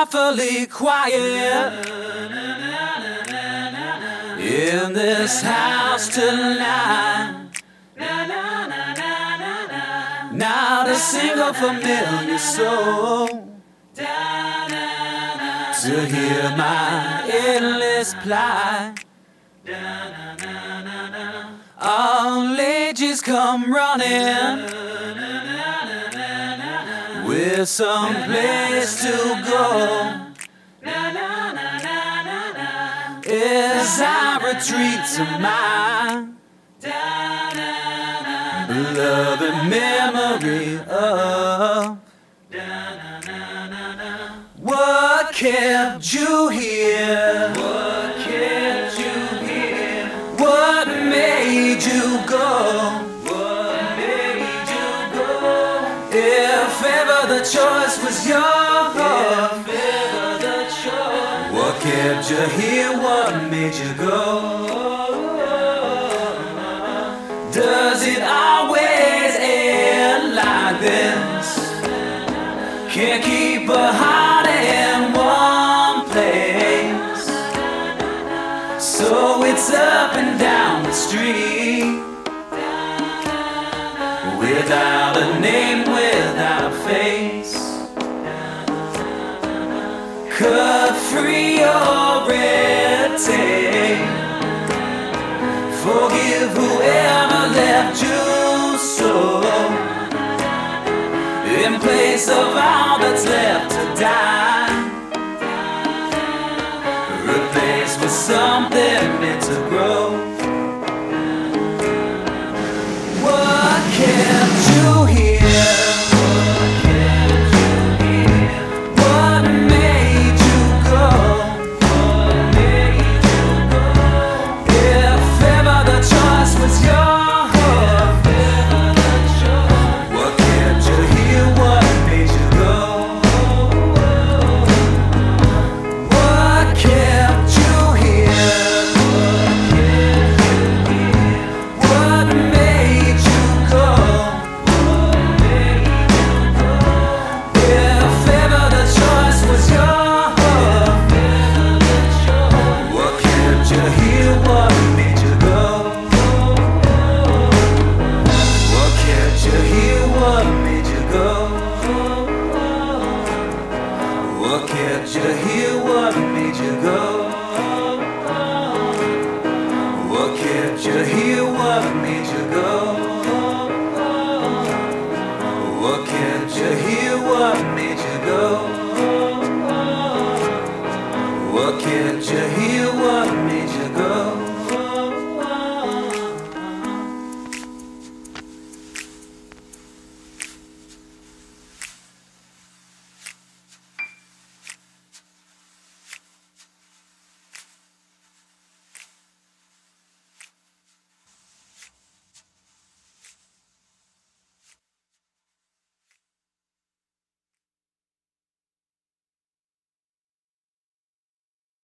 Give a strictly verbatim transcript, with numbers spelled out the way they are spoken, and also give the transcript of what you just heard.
awfully quiet in this house tonight. Not a single familiar soul to hear my endless plight. All ages come running with some place to go as I retreat to my beloved memory of what kept you here. What kept you here? What made you go? What made you go? If ever the choice was yours, if ever the choice, what kept you here? What made you go? Does it always end like this? Can't keep a heart in one place, so it's up and down the street, without a name, without a face. Cut free your red tape. Forgive whoever left you so, in place of all that's left to die, replaced with something meant to grow. What kept you here? What kept you here? What made you go? What made you go? If ever the choice was yours, if ever the choice, what kept you here? What made you go? What kept you here? What kept you here? What made you go? What made you go? If ever the choice was yours, if ever the choice, what kept you here? What made you go? What kept you here? What made you go? What kept you here? What made you go? What kept you here? What made you go? What kept you here? What made you go?